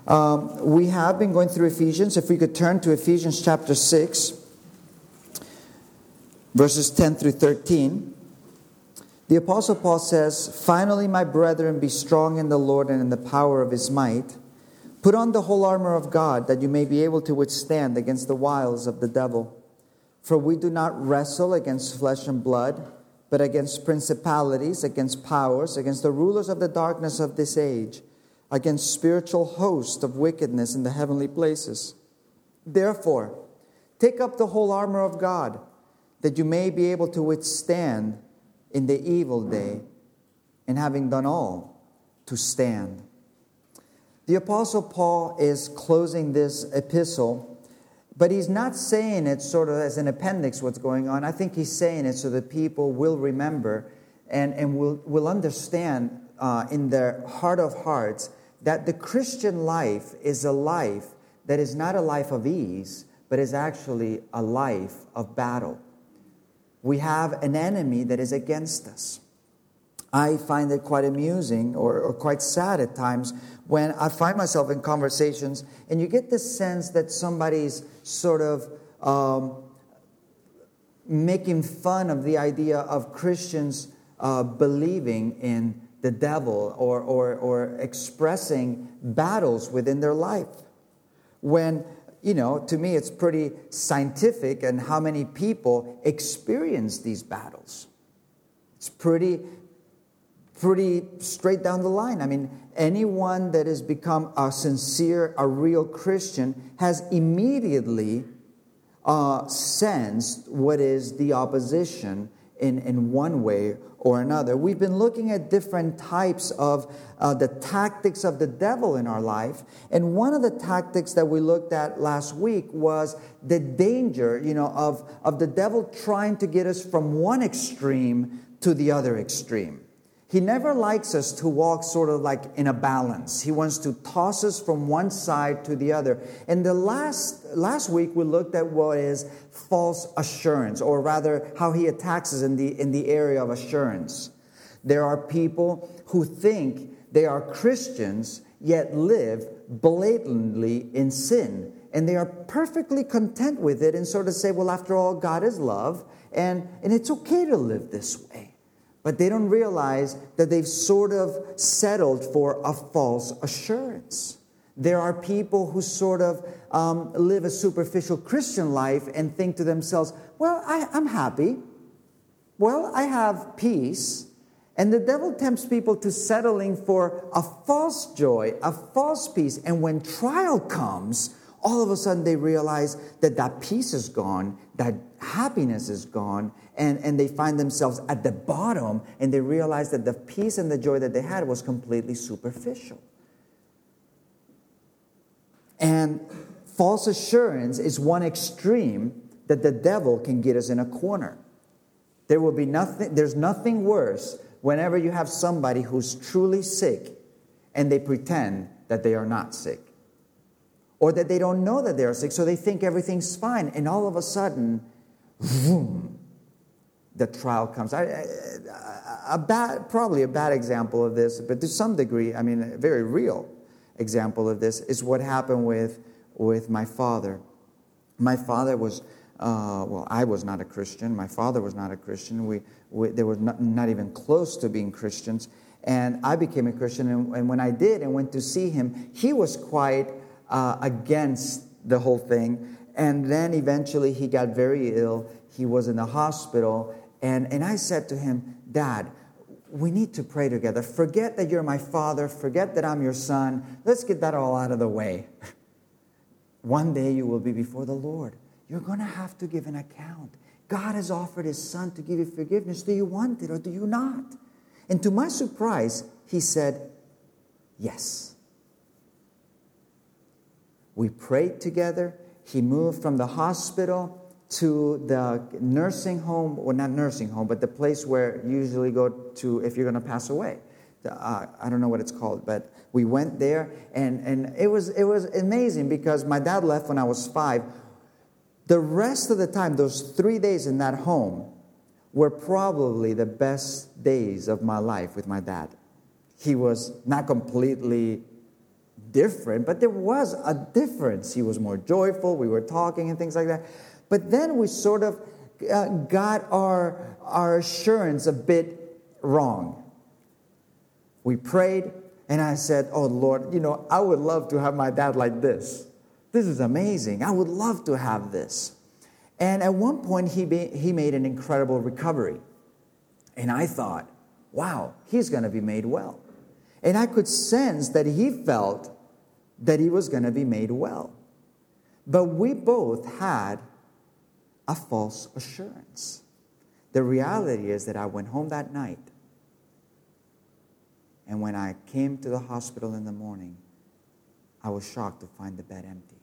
We have been going through Ephesians. If we could turn to Ephesians chapter 6, verses 10 through 13. The Apostle Paul says, "Finally, my brethren, be strong in the Lord and in the power of His might. Put on the whole armor of God, that you may be able to withstand against the wiles of the devil. For we do not wrestle against flesh and blood, but against principalities, against powers, against the rulers of the darkness of this age, against spiritual hosts of wickedness in the heavenly places. Therefore, take up the whole armor of God, that you may be able to withstand in the evil day, and having done all, to stand." The Apostle Paul is closing this epistle, but he's not saying it sort of as an appendix what's going on. I think he's saying it so that people will remember and will understand in their heart of hearts that the Christian life is a life that is not a life of ease, but is actually a life of battle. We have an enemy that is against us. I find it quite amusing or quite sad at times when I find myself in conversations and you get the sense that somebody's sort of making fun of the idea of Christians believing in the devil or expressing battles within their life. When, to me it's pretty scientific and how many people experience these battles. It's pretty straight down the line. I mean, anyone that has become a real Christian has immediately sensed what is the opposition in one way or another. We've been looking at different types of the tactics of the devil in our life. And one of the tactics that we looked at last week was the danger, of the devil trying to get us from one extreme to the other extreme. He never likes us to walk sort of like in a balance. He wants to toss us from one side to the other. And the last week we looked at what is false assurance, or rather how he attacks us in the area of assurance. There are people who think they are Christians yet live blatantly in sin. And they are perfectly content with it and sort of say, well, after all, God is love and it's okay to live this way. But they don't realize that they've sort of settled for a false assurance. There are people who sort of live a superficial Christian life and think to themselves, well, I'm happy. Well, I have peace. And the devil tempts people to settling for a false joy, a false peace. And when trial comes, all of a sudden they realize that peace is gone, that happiness is gone, and they find themselves at the bottom, and they realize that the peace and the joy that they had was completely superficial. And false assurance is one extreme that the devil can get us in a corner. There's nothing worse whenever you have somebody who's truly sick and they pretend that they are not sick. Or that they don't know that they're sick, so they think everything's fine. And all of a sudden, boom, the trial comes. Probably a bad example of this, but to some degree, a very real example of this is what happened with my father. My father was, I was not a Christian. My father was not a Christian. They were not even close to being Christians. And I became a Christian, and when I did and went to see him, he was quite against the whole thing. And then eventually he got very ill. He was in the hospital. And I said to him, Dad, we need to pray together. Forget that you're my father. Forget that I'm your son. Let's get that all out of the way. One day you will be before the Lord. You're going to have to give an account. God has offered His Son to give you forgiveness. Do you want it or do you not? And to my surprise, he said, yes. We prayed together. He moved from the hospital to the nursing home, or not nursing home, but the place where you usually go to if you're going to pass away. I don't know what it's called, but we went there, and it was amazing because my dad left when I was 5. The rest of the time, those 3 days in that home were probably the best days of my life with my dad. He was not completely different, but there was a difference. He was more joyful. We were talking and things like that. But then we sort of got our assurance a bit wrong. We prayed, and I said, oh, Lord, I would love to have my dad like this. This is amazing. I would love to have this. And at one point, he made an incredible recovery. And I thought, wow, he's going to be made well. And I could sense that he felt that he was going to be made well. But we both had a false assurance. The reality is that I went home that night, and when I came to the hospital in the morning, I was shocked to find the bed empty.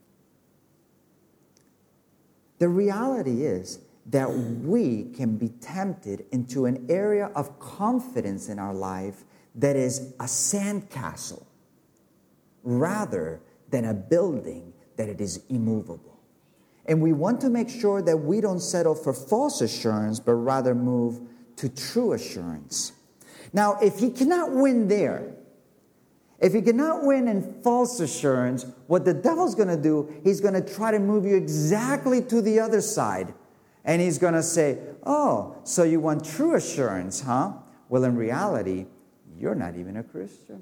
The reality is that we can be tempted into an area of confidence in our life that is a sandcastle rather than a building that it is immovable. And we want to make sure that we don't settle for false assurance, but rather move to true assurance. Now, if he cannot win there, if he cannot win in false assurance, what the devil's going to do, he's going to try to move you exactly to the other side. And he's going to say, oh, so you want true assurance, huh? Well, in reality, you're not even a Christian.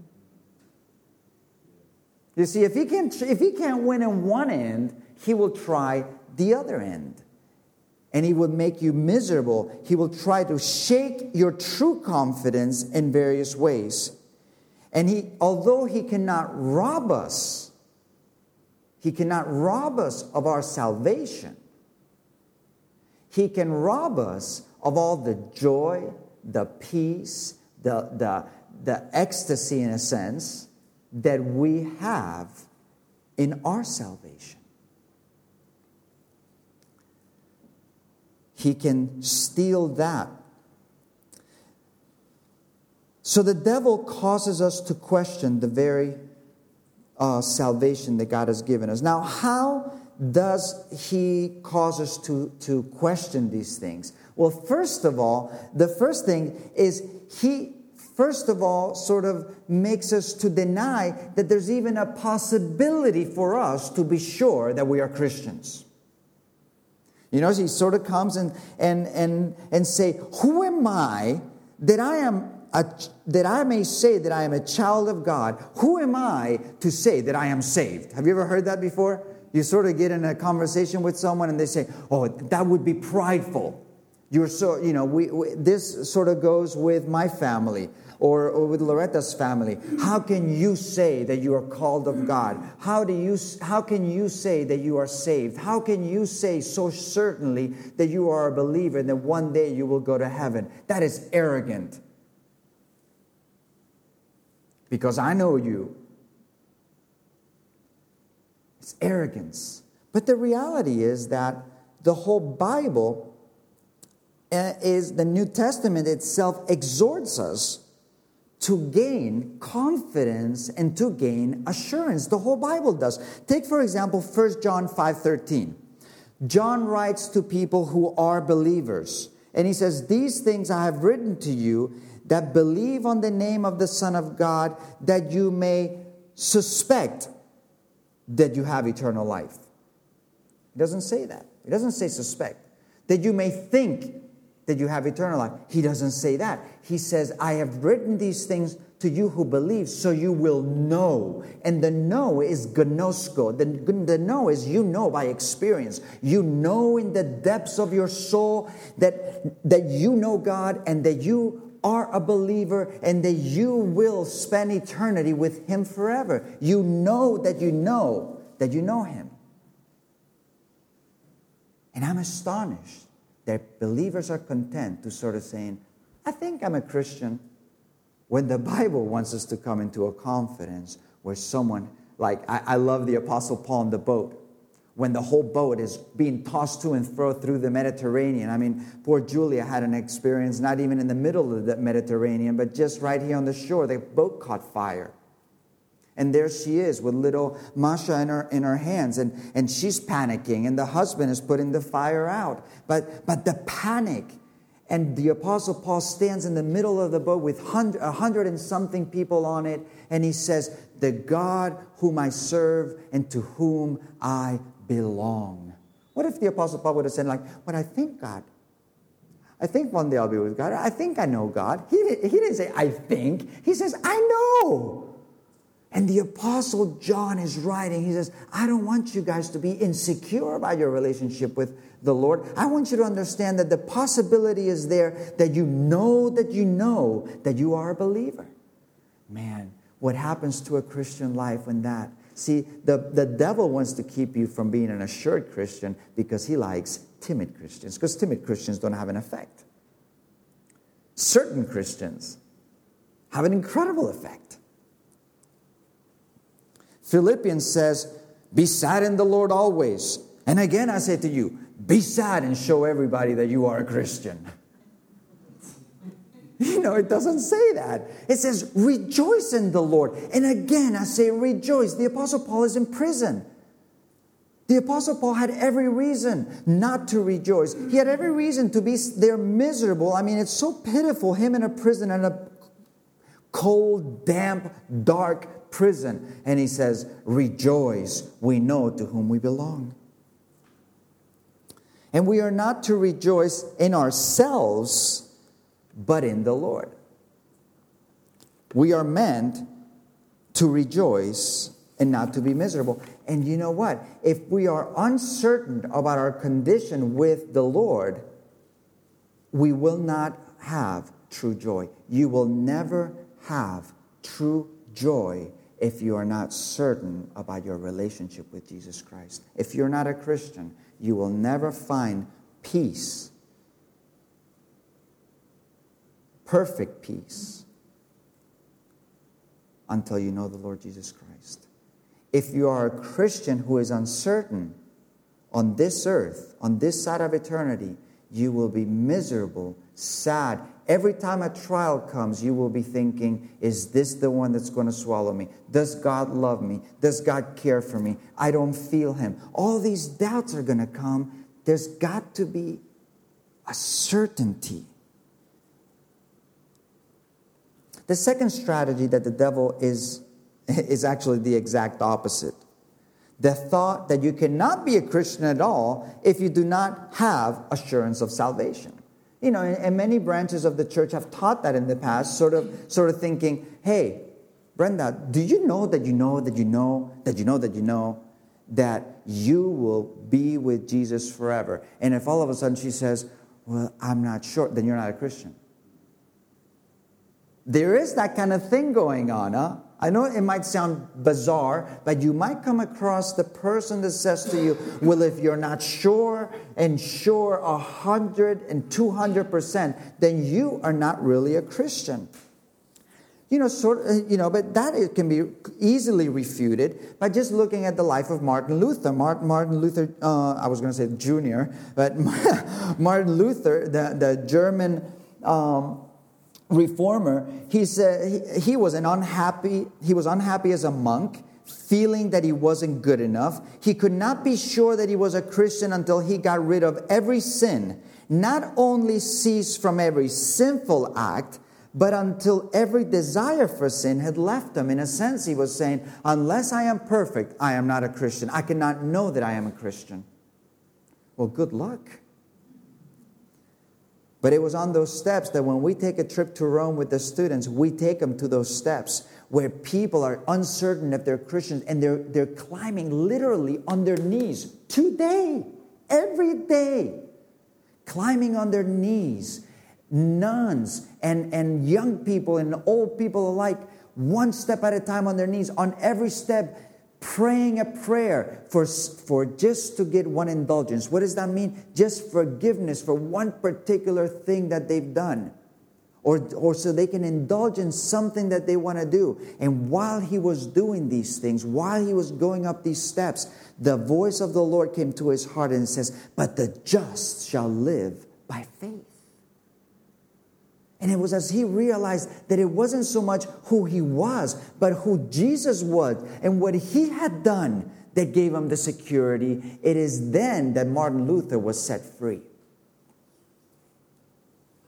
You see, if he can't win in one end, he will try the other end. And he will make you miserable. He will try to shake your true confidence in various ways. And although he cannot rob us of our salvation, he can rob us of all the joy, the peace, the ecstasy, in a sense, that we have in our salvation. He can steal that. So the devil causes us to question the very salvation that God has given us. Now, how does he cause us to question these things? Well, first of all, the first thing is he, first of all, sort of makes us to deny that there's even a possibility for us to be sure that we are Christians. He sort of comes and say, who am I that I may say that I am a child of God? Who am I to say that I am saved? Have you ever heard that before? You sort of get in a conversation with someone and they say, oh, that would be prideful. You're so, this sort of goes with my family or with Loretta's family. How can you say that you are called of God? How can you say that you are saved? How can you say so certainly that you are a believer and that one day you will go to heaven? That is arrogant. Because I know you. It's arrogance. But the reality is that the whole Bible the New Testament itself exhorts us to gain confidence and to gain assurance. The whole Bible does. Take, for example, 1 John 5:13. John writes to people who are believers. And he says, these things I have written to you that believe on the name of the Son of God, that you may suspect that you have eternal life. He doesn't say that. He doesn't say suspect. That you may think that you have eternal life. He doesn't say that. He says, I have written these things to you who believe, so you will know. And the know is gnosko. The know is you know by experience. You know in the depths of your soul that you know God and that you are a believer and that you will spend eternity with Him forever. You know that you know Him. And I'm astonished that believers are content to sort of saying, I think I'm a Christian, when the Bible wants us to come into a confidence where someone, like I love the Apostle Paul in the boat, when the whole boat is being tossed to and fro through the Mediterranean. I mean, poor Julia had an experience not even in the middle of the Mediterranean, but just right here on the shore, the boat caught fire. And there she is with little Masha in her hands, and she's panicking, and the husband is putting the fire out. But the panic And the Apostle Paul stands in the middle of the boat with 100 and something people on it. And he says, the God whom I serve and to whom I belong. What if the Apostle Paul would have said, like, but I think God. I think one day I'll be with God. I think I know God. He didn't say, I think. He says, I know. And the Apostle John is writing. He says, I don't want you guys to be insecure about your relationship with the Lord. I want you to understand that the possibility is there that you know that you are a believer. Man, what happens to a Christian life when that? See, the devil wants to keep you from being an assured Christian because he likes timid Christians, because timid Christians don't have an effect. Certain Christians have an incredible effect. Philippians says, be sad in the Lord always. And again, I say to you, be sad and show everybody that you are a Christian. It doesn't say that. It says, rejoice in the Lord. And again, I say rejoice. The Apostle Paul is in prison. The Apostle Paul had every reason not to rejoice. He had every reason to be there miserable. I mean, it's so pitiful, him in a prison, in a cold, damp, dark prison. And he says, rejoice, we know to whom we belong. And we are not to rejoice in ourselves, but in the Lord. We are meant to rejoice and not to be miserable. And you know what? If we are uncertain about our condition with the Lord, we will not have true joy. You will never have true joy if you are not certain about your relationship with Jesus Christ. If you're not a Christian, you will never find peace, perfect peace, until you know the Lord Jesus Christ. If you are a Christian who is uncertain on this earth, on this side of eternity, you will be miserable, sad. Every time a trial comes, you will be thinking, is this the one that's going to swallow me? Does God love me? Does God care for me? I don't feel Him. All these doubts are going to come. There's got to be a certainty. The second strategy that the devil is actually the exact opposite. The thought that you cannot be a Christian at all if you do not have assurance of salvation. And many branches of the church have taught that in the past, sort of thinking, hey, Brenda, do you know that you know that you know that you know that you know that you will be with Jesus forever? And if all of a sudden she says, well, I'm not sure, then you're not a Christian. There is that kind of thing going on, huh? I know it might sound bizarre, but you might come across the person that says to you, well, if you're not sure 100 and 200%, then you are not really a Christian. But that can be easily refuted by just looking at the life of Martin Luther. Martin Luther, I was going to say Jr., but Martin Luther, the German reformer, he said he was unhappy as a monk, feeling that he wasn't good enough. He could not be sure that he was a Christian until he got rid of every sin, not only ceased from every sinful act, but until every desire for sin had left him. In a sense, he was saying, unless I am perfect, I am not a Christian. I cannot know that I am a Christian. Well, good luck. But it was on those steps that when we take a trip to Rome with the students, we take them to those steps where people are uncertain if they're Christians, and they're climbing literally on their knees today, every day, climbing on their knees. Nuns and young people and old people alike, one step at a time on their knees, on every step, praying a prayer for just to get one indulgence. What does that mean? Just forgiveness for one particular thing that they've done. Or so they can indulge in something that they want to do. And while he was doing these things, while he was going up these steps, the voice of the Lord came to his heart and says, but the just shall live by faith. And it was as he realized that it wasn't so much who he was, but who Jesus was and what he had done that gave him the security. It is then that Martin Luther was set free.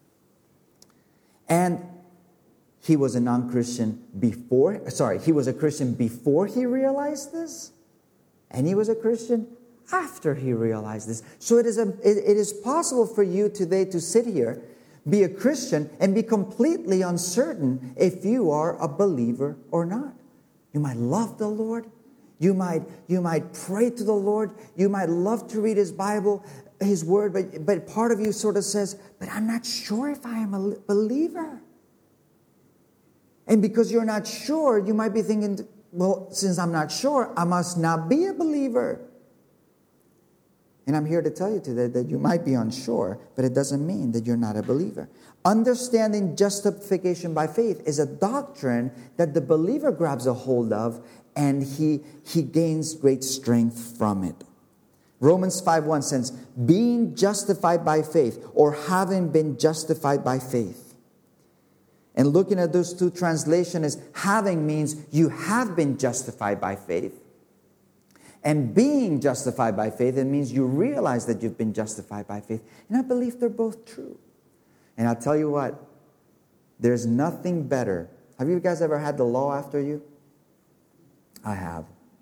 And he was a non-Christian he was a Christian before he realized this. And he was a Christian after he realized this. So it is possible for you today to sit here, be a Christian, and be completely uncertain if you are a believer or not. You might love the Lord. You might pray to the Lord. You might love to read His Bible, His Word, but part of you sort of says, but I'm not sure if I am a believer. And because you're not sure, you might be thinking, well, since I'm not sure, I must not be a believer. And I'm here to tell you today that you might be unsure, but it doesn't mean that you're not a believer. Understanding justification by faith is a doctrine that the believer grabs a hold of, and he gains great strength from it. Romans 5:1 says, being justified by faith, or having been justified by faith. And looking at those two translations, having means you have been justified by faith. And being justified by faith, it means you realize that you've been justified by faith. And I believe they're both true. And I'll tell you what, there's nothing better. Have you guys ever had the law after you? I have.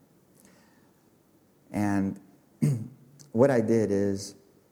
And what I did is,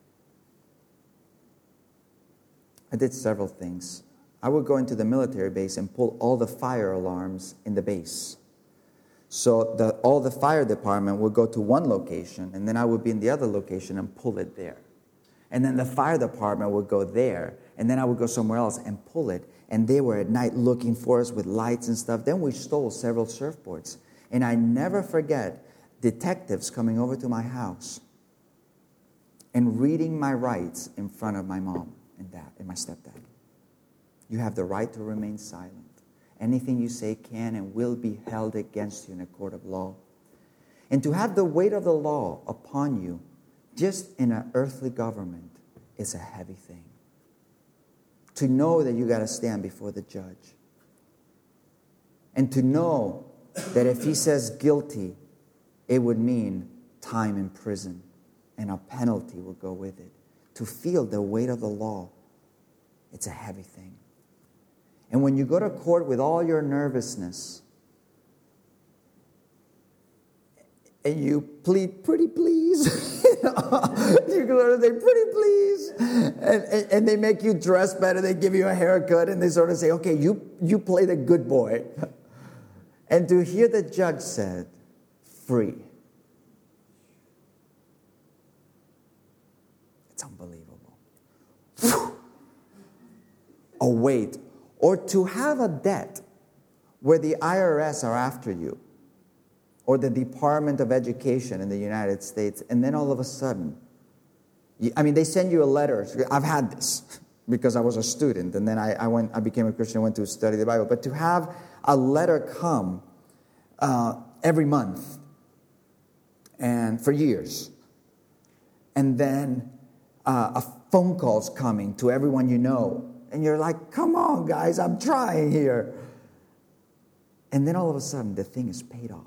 I did several things. I would go into the military base and pull all the fire alarms in the base. So all the fire department would go to one location, and then I would be in the other location and pull it there. And then the fire department would go there, and then I would go somewhere else and pull it. And they were at night looking for us with lights and stuff. Then we stole several surfboards. And I never forget detectives coming over to my house and reading my rights in front of my mom and dad and my stepdad. You have the right to remain silent. Anything you say can and will be held against you in a court of law. And to have the weight of the law upon you, just in an earthly government, is a heavy thing. To know that you got to stand before the judge. And to know that if he says guilty, it would mean time in prison. And a penalty will go with it. To feel the weight of the law, it's a heavy thing. And when you go to court with all your nervousness, and you plead, pretty please, you go to say, pretty please, and they make you dress better, they give you a haircut, and they sort of say, okay, you play the good boy. And to hear the judge said, free. It's unbelievable. A weight. Or to have a debt where the IRS are after you, or the Department of Education in the United States, and then all of a sudden, they send you a letter. I've had this because I was a student, and then I became a Christian, went to study the Bible. But to have a letter come every month, and for years, and then a phone call's coming to everyone you know, and you're like, come on, guys, I'm trying here. And then all of a sudden, the thing is paid off.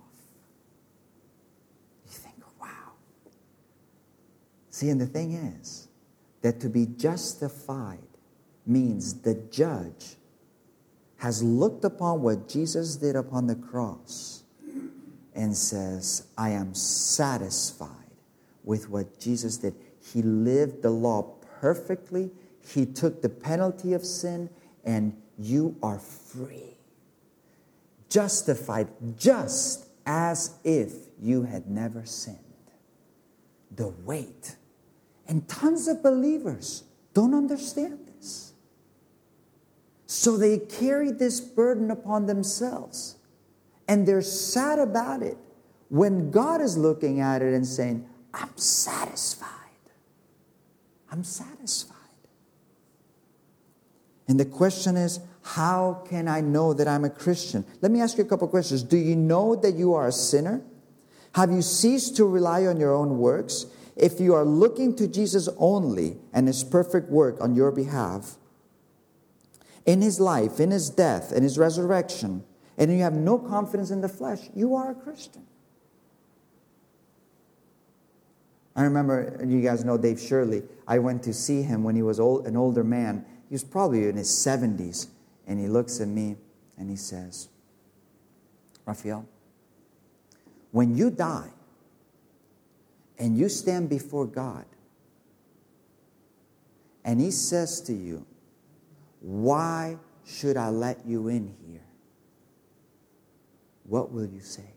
You think, wow. See, and the thing is that to be justified means the judge has looked upon what Jesus did upon the cross and says, I am satisfied with what Jesus did. He lived the law perfectly. He took the penalty of sin, and you are free. Justified just as if you had never sinned. The weight. And tons of believers don't understand this. So they carry this burden upon themselves. And they're sad about it when God is looking at it and saying, I'm satisfied. I'm satisfied. And the question is, how can I know that I'm a Christian? Let me ask you a couple questions. Do you know that you are a sinner? Have you ceased to rely on your own works? If you are looking to Jesus only and His perfect work on your behalf, in His life, in His death, in His resurrection, and you have no confidence in the flesh, you are a Christian. I remember, you guys know Dave Shirley. I went to see him when he was an older man. He was probably in his 70s. And he looks at me and he says, Raphael, when you die and you stand before God and he says to you, why should I let you in here? What will you say?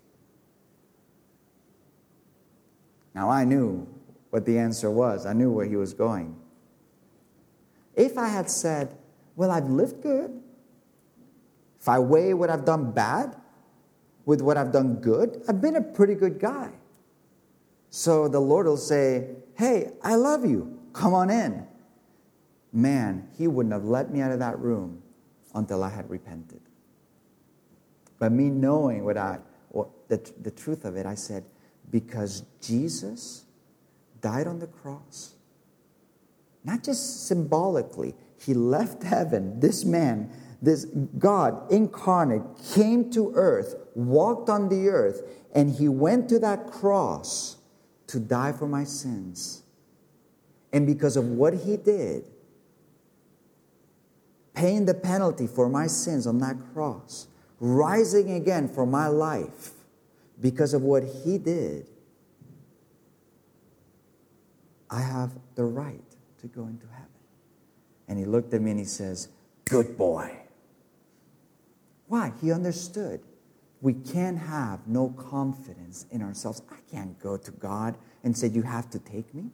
Now I knew what the answer was. I knew where he was going. If I had said, well, I've lived good. If I weigh what I've done bad with what I've done good, I've been a pretty good guy. So the Lord will say, hey, I love you. Come on in. Man, he wouldn't have let me out of that room until I had repented. But me knowing the truth of it, I said, because Jesus died on the cross, not just symbolically, he left heaven. This man, this God incarnate, came to earth, walked on the earth, and he went to that cross to die for my sins. And because of what he did, paying the penalty for my sins on that cross, rising again for my life, because of what he did, I have the right to go into heaven. And he looked at me and he says, good boy. Why? He understood. We can't have no confidence in ourselves. I can't go to God and say, you have to take me.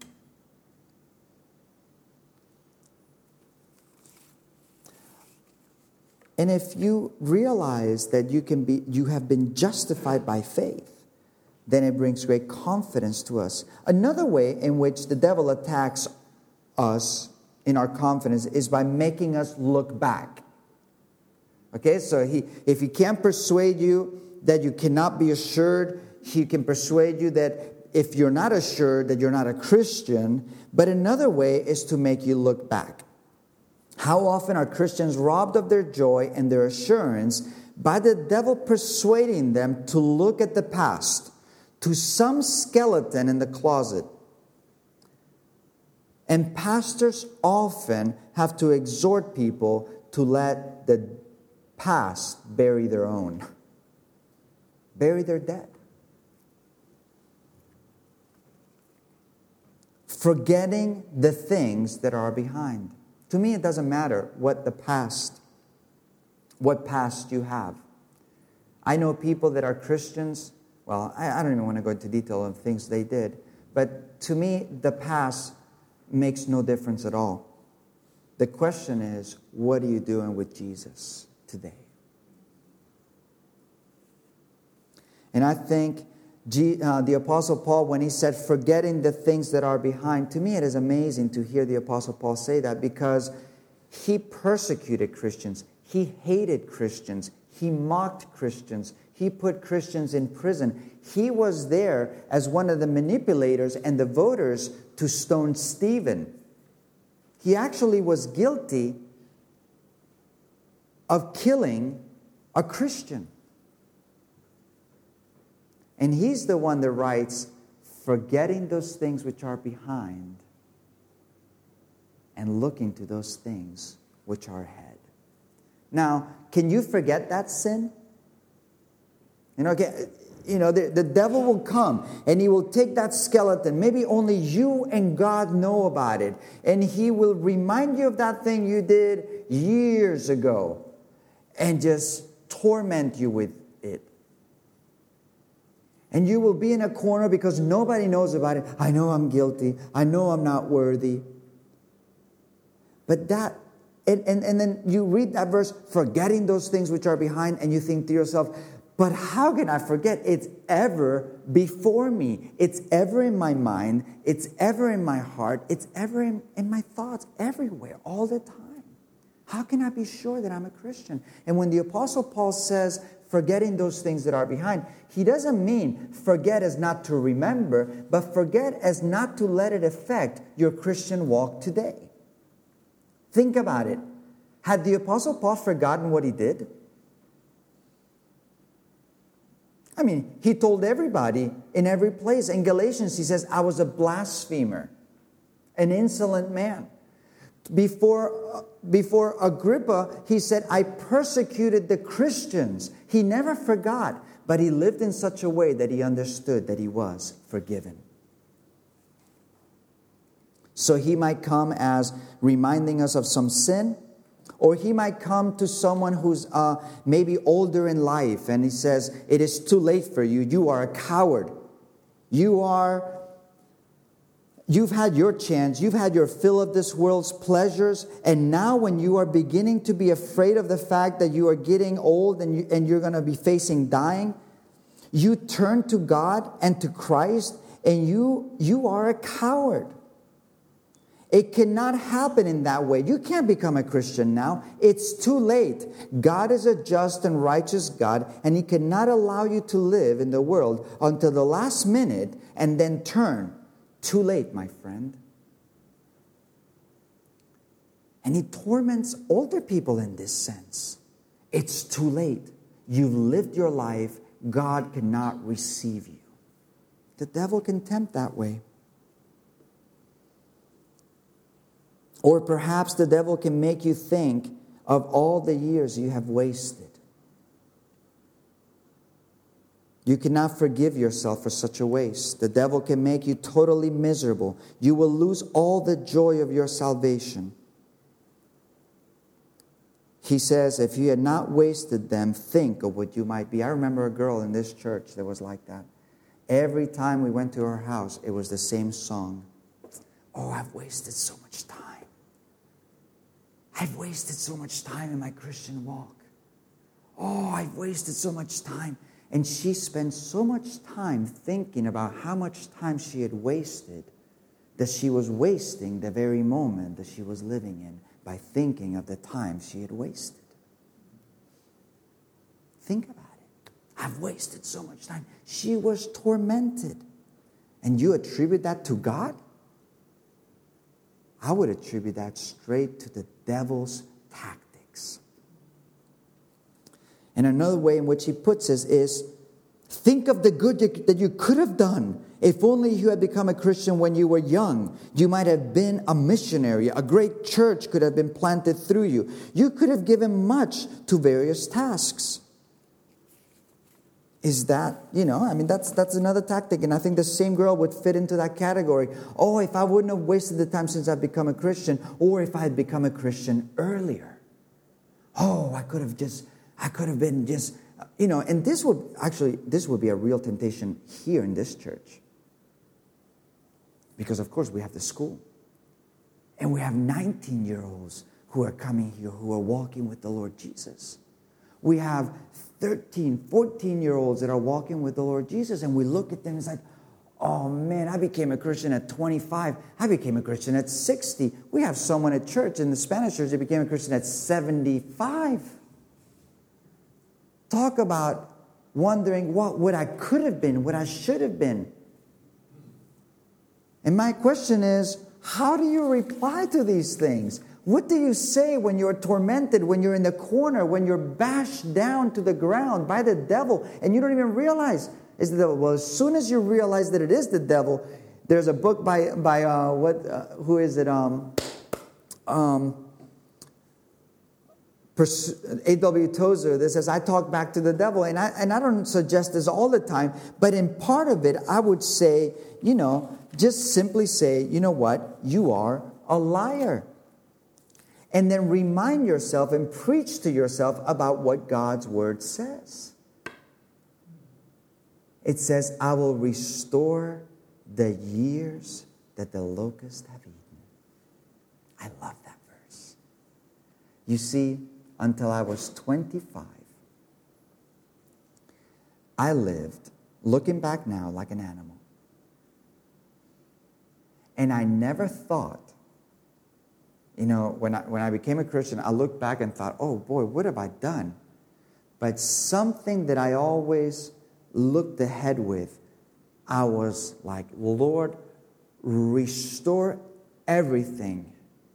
And if you realize that you have been justified by faith, then it brings great confidence to us. Another way in which the devil attacks us in our confidence is by making us look back. Okay, so if he can't persuade you that you cannot be assured, he can persuade you that if you're not assured that you're not a Christian. But another way is to make you look back. How often are Christians robbed of their joy and their assurance by the devil persuading them to look at the past, to some skeleton in the closet? And pastors often have to exhort people to let the past bury their own, bury their dead. Forgetting the things that are behind. To me, it doesn't matter what past you have. I know people that are Christians. Well, I don't even want to go into detail of things they did. But to me, the past makes no difference at all. The question is, what are you doing with Jesus today? And I think the Apostle Paul, when he said, forgetting the things that are behind, to me it is amazing to hear the Apostle Paul say that, because he persecuted Christians. He hated Christians. He mocked Christians. He put Christians in prison. He was there as one of the manipulators and the voters to stone Stephen. He actually was guilty of killing a Christian. And he's the one that writes, forgetting those things which are behind and looking to those things which are ahead. Now, can you forget that sin? The devil will come and he will take that skeleton. Maybe only you and God know about it. And he will remind you of that thing you did years ago and just torment you with it. And you will be in a corner because nobody knows about it. I know I'm guilty. I know I'm not worthy. But and then you read that verse, forgetting those things which are behind, and you think to yourself, but how can I forget? It's ever before me. It's ever in my mind. It's ever in my heart. It's ever in my thoughts, everywhere, all the time. How can I be sure that I'm a Christian? And when the Apostle Paul says, forgetting those things that are behind, he doesn't mean forget as not to remember, but forget as not to let it affect your Christian walk today. Think about it. Had the Apostle Paul forgotten what he did? I mean, he told everybody in every place. In Galatians, he says, I was a blasphemer, an insolent man. Before Agrippa, he said, I persecuted the Christians. He never forgot, but he lived in such a way that he understood that he was forgiven. So he might come as reminding us of some sin, or he might come to someone who's maybe older in life, and he says, it is too late for you. You are a coward. You've had your chance. You've had your fill of this world's pleasures. And now when you are beginning to be afraid of the fact that you are getting old and you're going to be facing dying, you turn to God and to Christ, and you are a coward. It cannot happen in that way. You can't become a Christian now. It's too late. God is a just and righteous God, and He cannot allow you to live in the world until the last minute and then turn. Too late, my friend. And He torments older people in this sense. It's too late. You've lived your life. God cannot receive you. The devil can tempt that way. Or perhaps the devil can make you think of all the years you have wasted. You cannot forgive yourself for such a waste. The devil can make you totally miserable. You will lose all the joy of your salvation. He says, if you had not wasted them, think of what you might be. I remember a girl in this church that was like that. Every time we went to her house, it was the same song. Oh, I've wasted so much time. I've wasted so much time in my Christian walk. Oh, I've wasted so much time. And she spent so much time thinking about how much time she had wasted, that she was wasting the very moment that she was living in by thinking of the time she had wasted. Think about it. I've wasted so much time. She was tormented. And you attribute that to God? I would attribute that straight to the devil's tactics. And another way in which he puts this is, think of the good that you could have done. If only you had become a Christian when you were young. You might have been a missionary. A great church could have been planted through you. You could have given much to various tasks. Is that, that's another tactic. And I think the same girl would fit into that category. Oh, if I wouldn't have wasted the time since I've become a Christian, or if I had become a Christian earlier. Oh, I could have been and this would be a real temptation here in this church. Because, of course, we have the school. And we have 19-year-olds who are coming here who are walking with the Lord Jesus. We have 13, 14-year-olds that are walking with the Lord Jesus. And we look at them and it's like, oh, man, I became a Christian at 25. I became a Christian at 60. We have someone at church, in the Spanish church, that became a Christian at 75. Talk about wondering what I could have been, what I should have been. And my question is, how do you reply to these things? What do you say when you're tormented, when you're in the corner, when you're bashed down to the ground by the devil, and you don't even realize it's the devil? Well, as soon as you realize that it is the devil, there's a book by who is it? A.W. Tozer that says, I talk back to the devil. And I don't suggest this all the time, but in part of it, I would say, just simply say, you know what? You are a liar. And then remind yourself and preach to yourself about what God's word says. It says, I will restore the years that the locusts have eaten. I love that verse. You see, until I was 25, I lived, looking back now, like an animal. And I never thought, when I became a Christian, I looked back and thought, oh boy, what have I done? But something that I always looked ahead with, I was like, Lord, restore everything.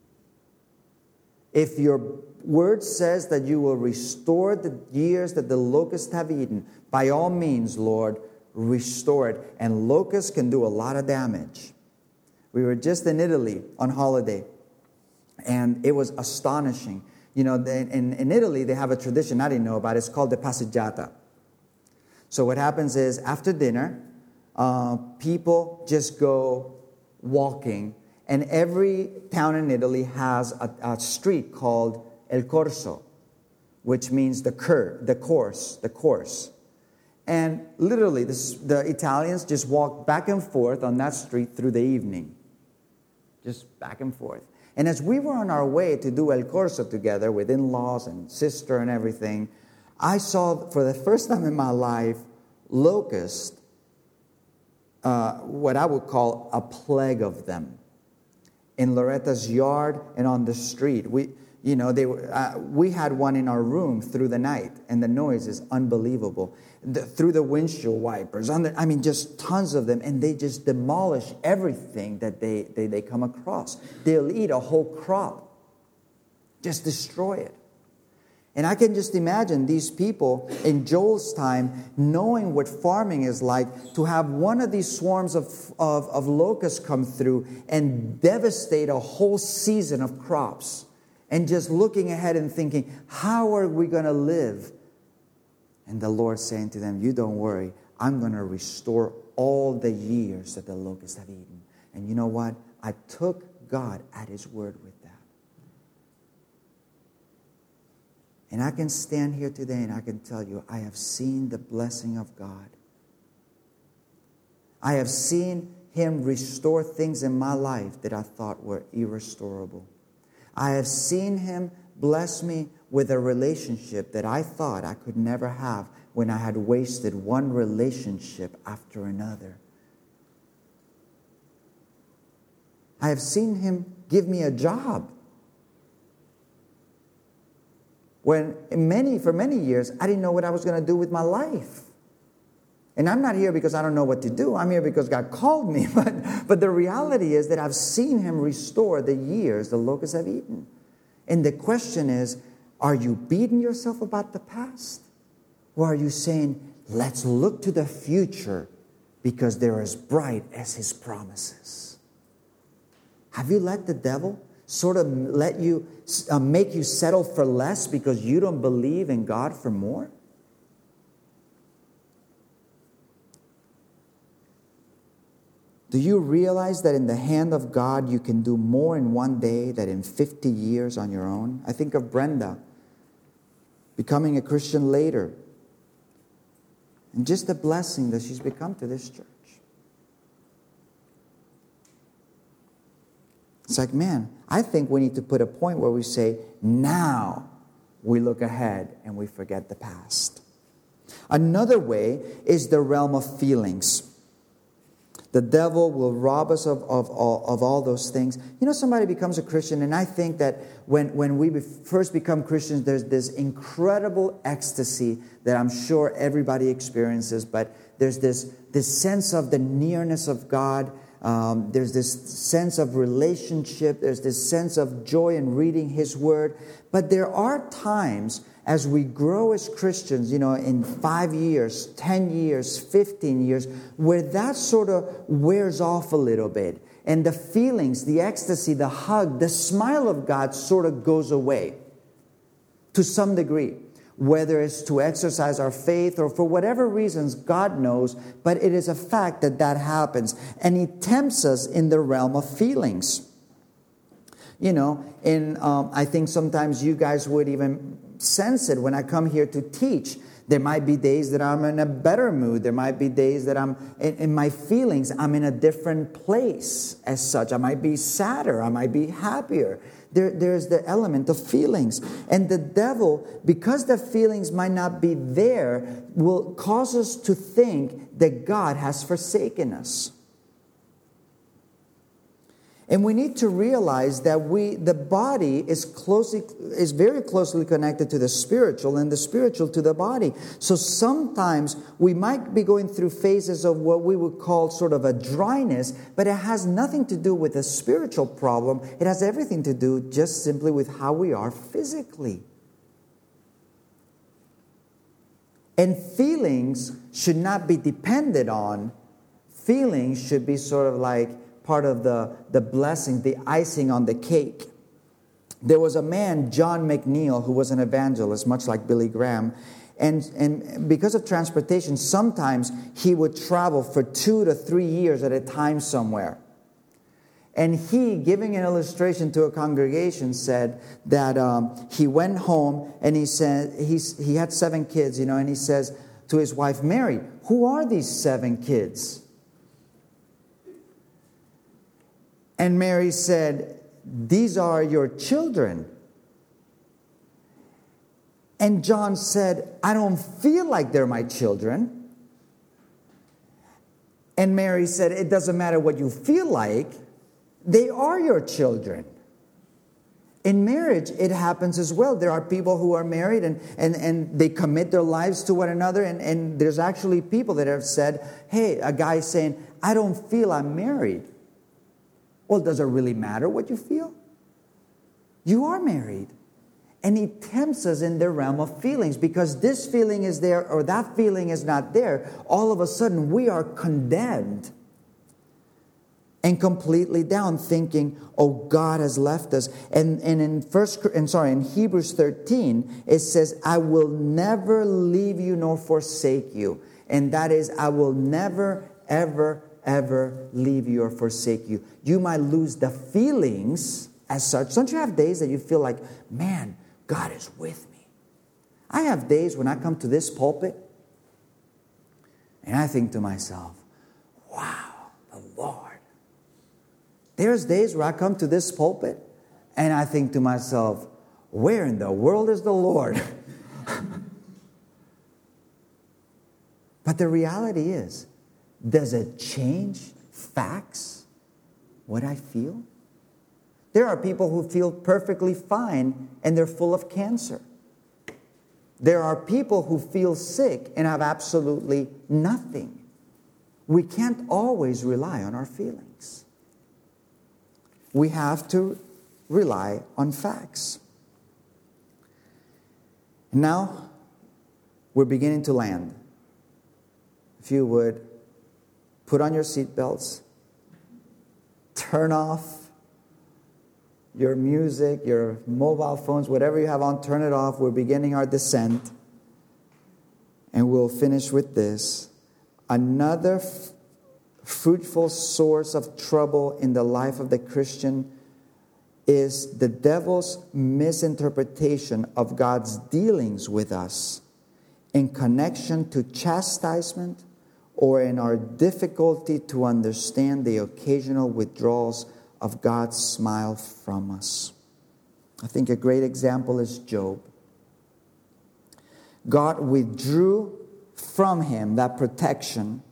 If your word says that you will restore the years that the locusts have eaten, by all means, Lord, restore it. And locusts can do a lot of damage. We were just in Italy on holiday. And it was astonishing. You know, in Italy, they have a tradition I didn't know about. It's called the passeggiata. So what happens is, after dinner, people just go walking. And every town in Italy has a street called El Corso, which means the course. And literally, the Italians just walk back and forth on that street through the evening. Just back and forth. And as we were on our way to do El Corso together with in-laws and sister and everything, I saw for the first time in my life locusts, what I would call a plague of them, in Loretta's yard and on the street. We had one in our room through the night, and the noise is unbelievable. Through the windshield wipers, just tons of them, and they just demolish everything that they come across. They'll eat a whole crop, just destroy it. And I can just imagine these people in Joel's time knowing what farming is like, to have one of these swarms of locusts come through and devastate a whole season of crops. And just looking ahead and thinking, how are we going to live? And the Lord saying to them, you don't worry. I'm going to restore all the years that the locusts have eaten. And you know what? I took God at His word with that. And I can stand here today and I can tell you, I have seen the blessing of God. I have seen Him restore things in my life that I thought were irrestorable. I have seen Him bless me with a relationship that I thought I could never have when I had wasted one relationship after another. I have seen Him give me a job when for many years I didn't know what I was going to do with my life. And I'm not here because I don't know what to do. I'm here because God called me. But the reality is that I've seen Him restore the years the locusts have eaten. And the question is, are you beating yourself about the past? Or are you saying, let's look to the future because they're as bright as His promises? Have you let the devil sort of let you make you settle for less because you don't believe in God for more? Do you realize that in the hand of God you can do more in one day than in 50 years on your own? I think of Brenda becoming a Christian later, and just the blessing that she's become to this church. It's like, man, I think we need to put a point where we say, now we look ahead and we forget the past. Another way is the realm of feelings. The devil will rob us of all those things. You know, somebody becomes a Christian, and I think that when we first become Christians, there's this incredible ecstasy that I'm sure everybody experiences, but there's this sense of the nearness of God. There's this sense of relationship. There's this sense of joy in reading His Word. But there are times as we grow as Christians, in 5 years, 10 years, 15 years, where that sort of wears off a little bit. And the feelings, the ecstasy, the hug, the smile of God sort of goes away to some degree. Whether it's to exercise our faith or for whatever reasons, God knows. But it is a fact that happens. And He tempts us in the realm of feelings. I think sometimes you guys would even sense it when I come here to teach. There might be days that I'm in a better mood. There might be days that I'm in my feelings. I'm in a different place as such. I might be sadder. I might be happier. There's the element of feelings. And the devil, because the feelings might not be there, will cause us to think that God has forsaken us. And we need to realize that the body is very closely connected to the spiritual, and the spiritual to the body. So sometimes we might be going through phases of what we would call sort of a dryness, but it has nothing to do with a spiritual problem. It has everything to do just simply with how we are physically. And feelings should not be depended on. Feelings should be sort of like part of the blessing, the icing on the cake. There was a man, John McNeil, who was an evangelist, much like Billy Graham. And because of transportation, sometimes he would travel for 2 to 3 years at a time somewhere. And he, giving an illustration to a congregation, said that he went home and he said he had 7 kids, and he says to his wife, Mary, who are these 7 kids? And Mary said, these are your children. And John said, I don't feel like they're my children. And Mary said, it doesn't matter what you feel like. They are your children. In marriage, it happens as well. There are people who are married and they commit their lives to one another. And there's actually people that have said, hey, a guy saying, I don't feel I'm married. Well, does it really matter what you feel? You are married. And he tempts us in the realm of feelings, because this feeling is there or that feeling is not there. All of a sudden, we are condemned and completely down, thinking, oh, God has left us. And in Hebrews 13, it says, I will never leave you nor forsake you. And that is, I will never, ever, ever leave you or forsake you. You might lose the feelings as such. Don't you have days that you feel like, man, God is with me? I have days when I come to this pulpit and I think to myself, wow, the Lord. There's days where I come to this pulpit and I think to myself, where in the world is the Lord? But the reality is, does it change facts, what I feel? There are people who feel perfectly fine and they're full of cancer. There are people who feel sick and have absolutely nothing. We can't always rely on our feelings. We have to rely on facts. Now, we're beginning to land. If you would, put on your seatbelts, turn off your music, your mobile phones, whatever you have on, turn it off. We're beginning our descent. And we'll finish with this. Another fruitful source of trouble in the life of the Christian is the devil's misinterpretation of God's dealings with us in connection to chastisement or in our difficulty to understand the occasional withdrawals of God's smile from us. I think a great example is Job. God withdrew from him that protection,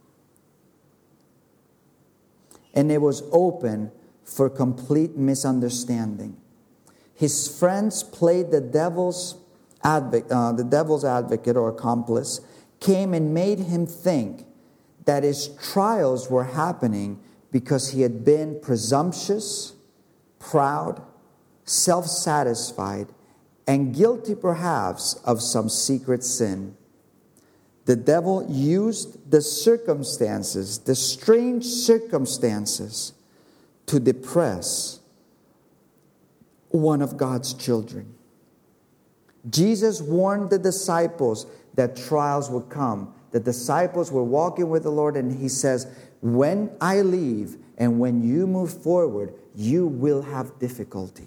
and it was open for complete misunderstanding. His friends played the devil's advocate or accomplice, came and made him think that his trials were happening because he had been presumptuous, proud, self-satisfied, and guilty perhaps of some secret sin. The devil used the circumstances, the strange circumstances, to depress one of God's children. Jesus warned the disciples that trials would come. The disciples were walking with the Lord, and he says, when I leave and when you move forward, you will have difficulty.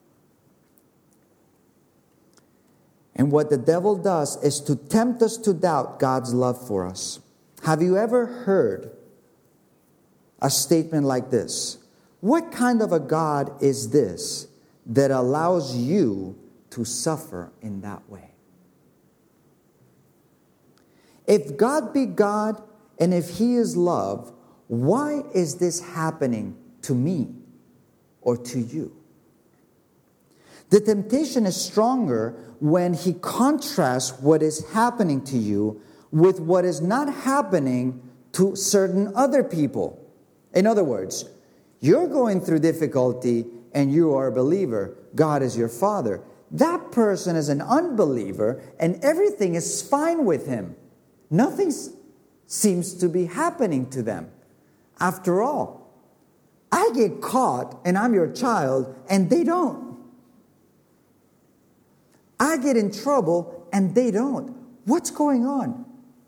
And what the devil does is to tempt us to doubt God's love for us. Have you ever heard a statement like this? What kind of a God is this that allows you to suffer in that way? If God be God and if He is love, why is this happening to me or to you? The temptation is stronger when He contrasts what is happening to you with what is not happening to certain other people. In other words, you're going through difficulty and you are a believer. God is your Father. That person is an unbeliever and everything is fine with him. Nothing seems to be happening to them. After all, I get caught and I'm your child and they don't. I get in trouble and they don't. What's going on?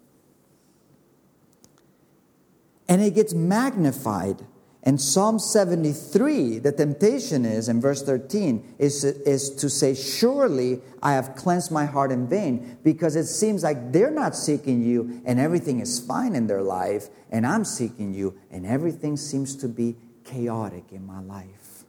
And it gets magnified. And Psalm 73, the temptation is, in verse 13, is to say, surely I have cleansed my heart in vain, because it seems like they're not seeking you and everything is fine in their life, and I'm seeking you and everything seems to be chaotic in my life.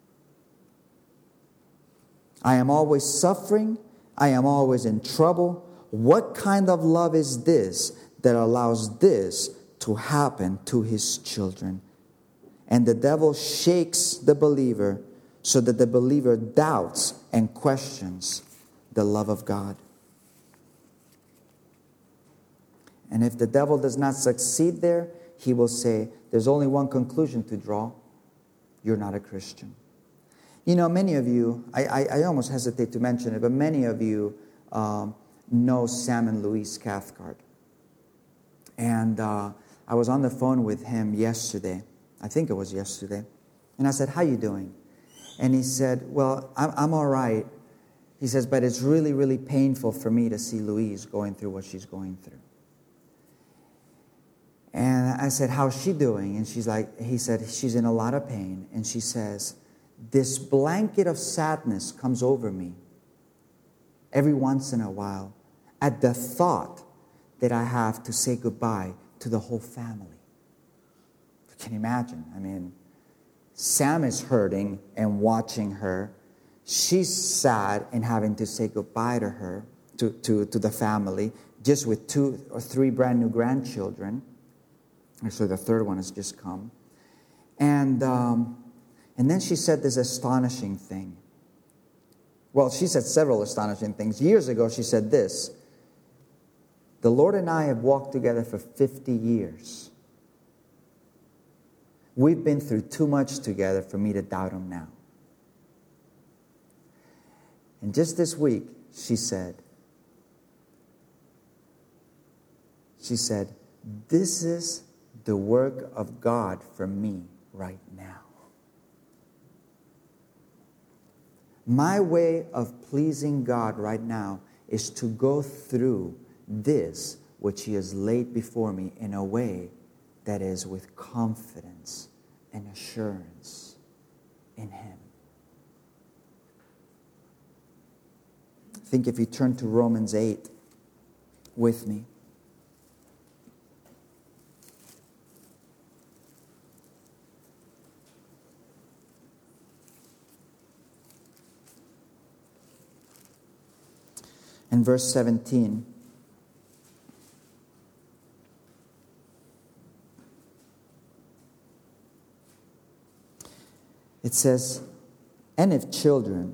I am always suffering. I am always in trouble. What kind of love is this that allows this to happen to his children? And the devil shakes the believer so that the believer doubts and questions the love of God. And if the devil does not succeed there, he will say, there's only one conclusion to draw. You're not a Christian. You know, many of you, I almost hesitate to mention it, but many of you know Sam and Louise Cathcart. And I was on the phone with him yesterday. I think it was yesterday. And I said, how you doing? And he said, well, I'm all right. He says, but it's really, really painful for me to see Louise going through what she's going through. And I said, how's she doing? And he said, she's in a lot of pain. And she says, this blanket of sadness comes over me every once in a while at the thought that I have to say goodbye to the whole family. Can you imagine? I mean, Sam is hurting and watching her. She's sad and having to say goodbye to her, to the family, just with 2 or 3 brand new grandchildren. Actually, the third one has just come. And then she said this astonishing thing. Well, she said several astonishing things. Years ago, she said this. The Lord and I have walked together for 50 years. We've been through too much together for me to doubt him now. And just this week, she said, this is the work of God for me right now. My way of pleasing God right now is to go through this which he has laid before me in a way that is with confidence and assurance in him. I think if you turn to Romans 8 with me. In verse 17. It says, and if children,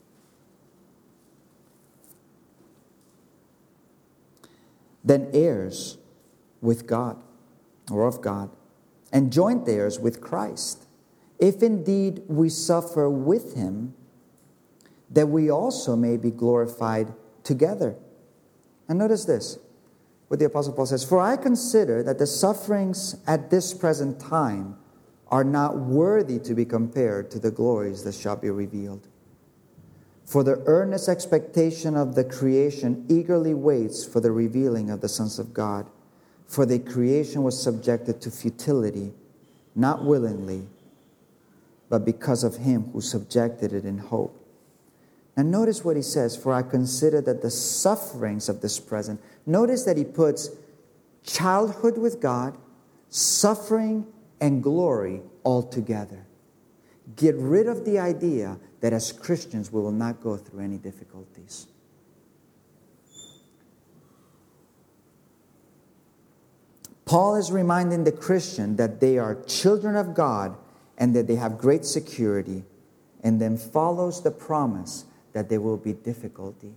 then heirs with God, or of God, and joint heirs with Christ, if indeed we suffer with him, that we also may be glorified together. And notice this, what the Apostle Paul says, for I consider that the sufferings at this present time are not worthy to be compared to the glories that shall be revealed. For the earnest expectation of the creation eagerly waits for the revealing of the sons of God. For the creation was subjected to futility, not willingly, but because of him who subjected it in hope. Now notice what he says, for I consider that the sufferings of this present, notice that he puts childhood with God, suffering and glory all together. Get rid of the idea that as Christians we will not go through any difficulties. Paul is reminding the Christian that they are children of God and that they have great security, and then follows the promise that there will be difficulty.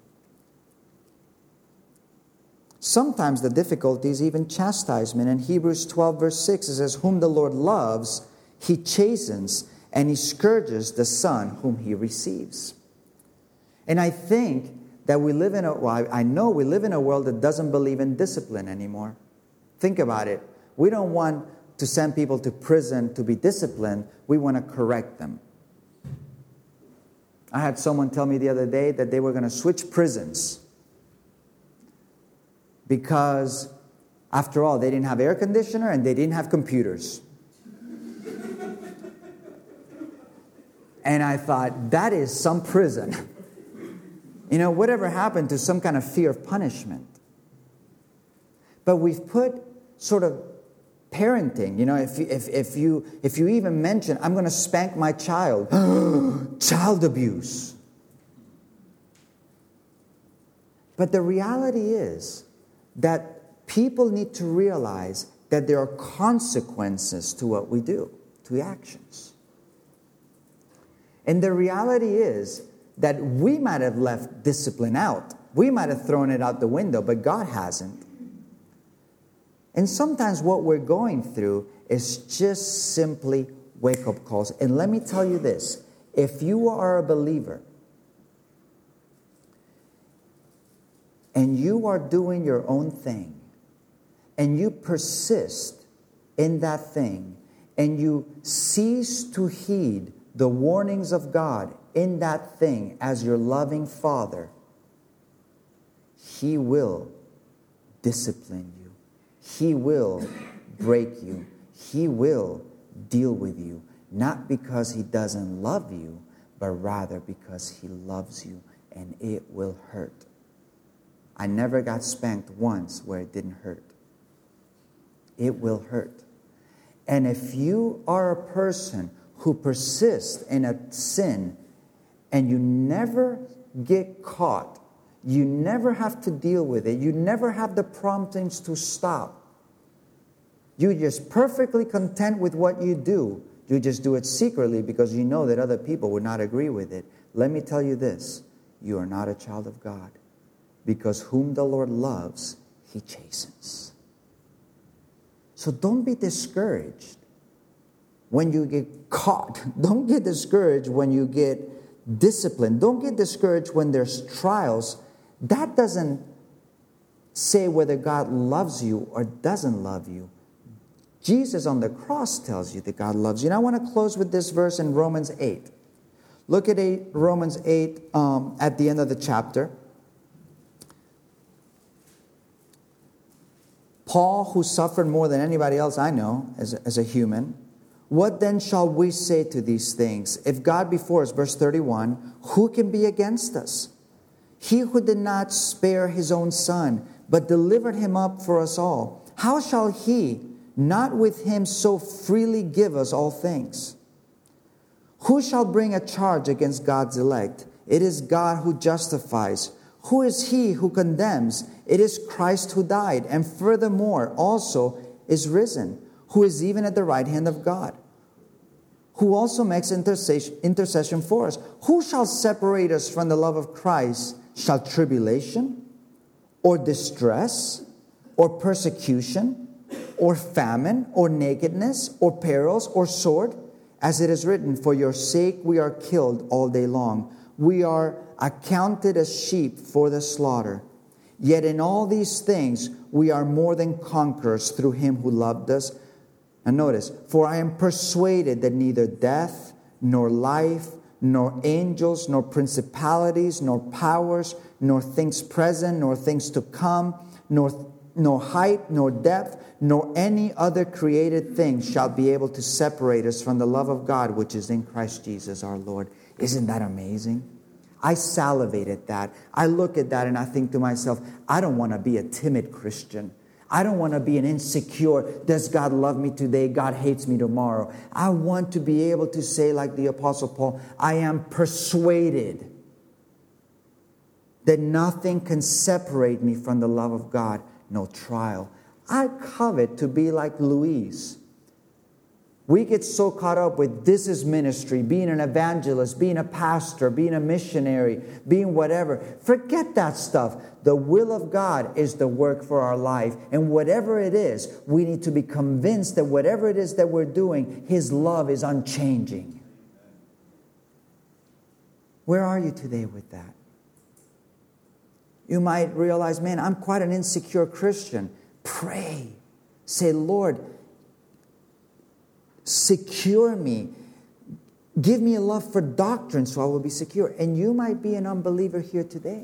Sometimes the difficulty is even chastisement. In Hebrews 12 verse 6 it says, whom the Lord loves, he chastens, and he scourges the son whom he receives. And I think that I know we live in a world that doesn't believe in discipline anymore. Think about it. We don't want to send people to prison to be disciplined. We want to correct them. I had someone tell me the other day that they were going to switch prisons because, after all, they didn't have air conditioner and they didn't have computers. And I thought, that is some prison. Whatever happened to some kind of fear of punishment? But we've put sort of parenting, if you even mention, I'm going to spank my child, child abuse. But the reality is that people need to realize that there are consequences to what we do, to the actions. And the reality is that we might have left discipline out. We might have thrown it out the window, but God hasn't. And sometimes what we're going through is just simply wake-up calls. And let me tell you this. If you are a believer and you are doing your own thing and you persist in that thing and you cease to heed the warnings of God in that thing as your loving Father, He will discipline you. He will break you. He will deal with you. Not because He doesn't love you, but rather because He loves you, and it will hurt. I never got spanked once where it didn't hurt. It will hurt. And if you are a person who persists in a sin and you never get caught, you never have to deal with it, you never have the promptings to stop, you're just perfectly content with what you do. You just do it secretly because you know that other people would not agree with it. Let me tell you this. You are not a child of God. Because whom the Lord loves, He chastens. So don't be discouraged when you get caught. Don't get discouraged when you get disciplined. Don't get discouraged when there's trials. That doesn't say whether God loves you or doesn't love you. Jesus on the cross tells you that God loves you. And I want to close with this verse in Romans 8. Look at Romans 8 at the end of the chapter. Paul, who suffered more than anybody else I know as a human, what then shall we say to these things? If God be for us, verse 31, who can be against us? He who did not spare His own Son, but delivered Him up for us all, how shall He not with Him so freely give us all things? Who shall bring a charge against God's elect? It is God who justifies. Who is he who condemns? It is Christ who died, and furthermore also is risen, who is even at the right hand of God, who also makes intercession for us. Who shall separate us from the love of Christ? Shall tribulation, or distress, or persecution, or famine, or nakedness, or perils, or sword? As it is written, for your sake we are killed all day long. We are accounted as sheep for the slaughter. Yet in all these things we are more than conquerors through Him who loved us. And notice, for I am persuaded that neither death, nor life, nor angels, nor principalities, nor powers, nor things present, nor things to come, nor height, nor depth, nor any other created thing shall be able to separate us from the love of God which is in Christ Jesus our Lord. Isn't that amazing? I salivate at that. I look at that and I think to myself, I don't want to be a timid Christian. I don't want to be an insecure, does God love me today? God hates me tomorrow. I want to be able to say like the Apostle Paul, I am persuaded that nothing can separate me from the love of God, no trial. I covet to be like Louise. We get so caught up with this is ministry, being an evangelist, being a pastor, being a missionary, being whatever. Forget that stuff. The will of God is the work for our life. And whatever it is, we need to be convinced that whatever it is that we're doing, His love is unchanging. Where are you today with that? You might realize, man, I'm quite an insecure Christian. Pray. Say, Lord, secure me. Give me a love for doctrine so I will be secure. And you might be an unbeliever here today.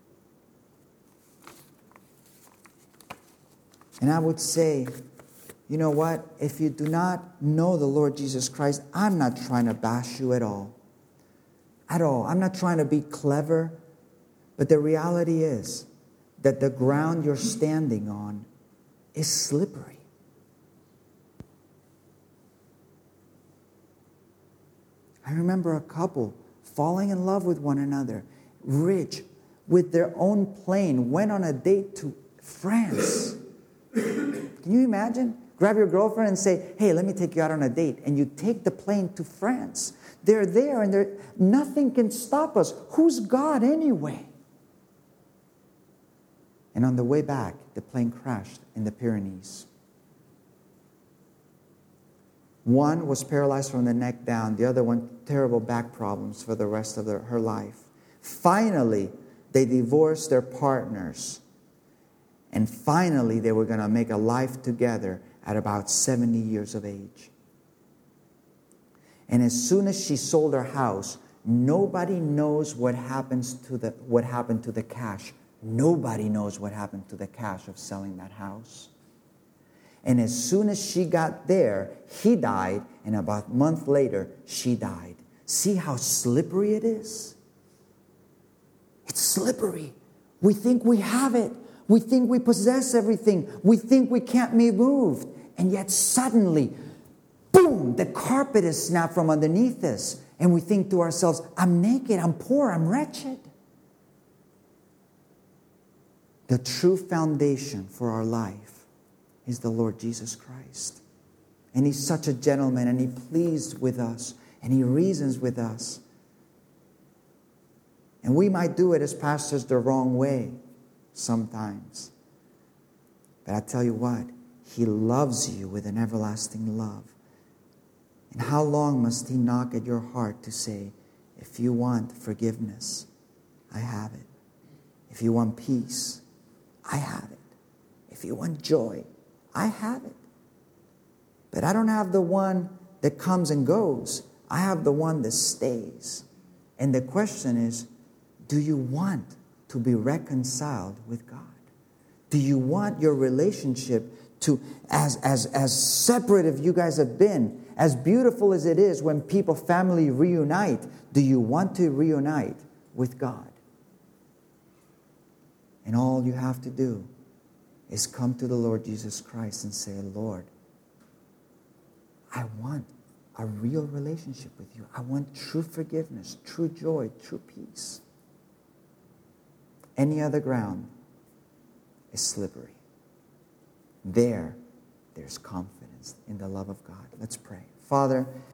And I would say, you know what? If you do not know the Lord Jesus Christ, I'm not trying to bash you at all. At all. I'm not trying to be clever. But the reality is that the ground you're standing on is slippery. I remember a couple falling in love with one another, rich, with their own plane, went on a date to France. Can you imagine? Grab your girlfriend and say, hey, let me take you out on a date. And you take the plane to France. They're there and nothing can stop us. Who's God anyway? And on the way back, the plane crashed in the Pyrenees. One was paralyzed from the neck down. The other one, terrible back problems for the rest of her life. Finally, they divorced their partners. And finally, they were going to make a life together at about 70 years of age. And as soon as she sold her house, nobody knows what happened to the cash. Nobody knows what happened to the cash of selling that house. And as soon as she got there, he died, and about a month later, she died. See how slippery it is? It's slippery. We think we have it. We think we possess everything. We think we can't be moved. And yet suddenly, boom, the carpet is snapped from underneath us. And we think to ourselves, I'm naked, I'm poor, I'm wretched. The true foundation for our life is the Lord Jesus Christ. And He's such a gentleman, and He pleads with us, and He reasons with us. And we might do it as pastors the wrong way sometimes. But I tell you what, He loves you with an everlasting love. And how long must He knock at your heart to say, if you want forgiveness, I have it. If you want peace, I have it. If you want joy, I have it. But I don't have the one that comes and goes. I have the one that stays. And the question is, do you want to be reconciled with God? Do you want your relationship to, as separate as you guys have been, as beautiful as it is when people, family reunite, do you want to reunite with God? And all you have to do is come to the Lord Jesus Christ and say, Lord, I want a real relationship with you. I want true forgiveness, true joy, true peace. Any other ground is slippery. There's confidence in the love of God. Let's pray. Father,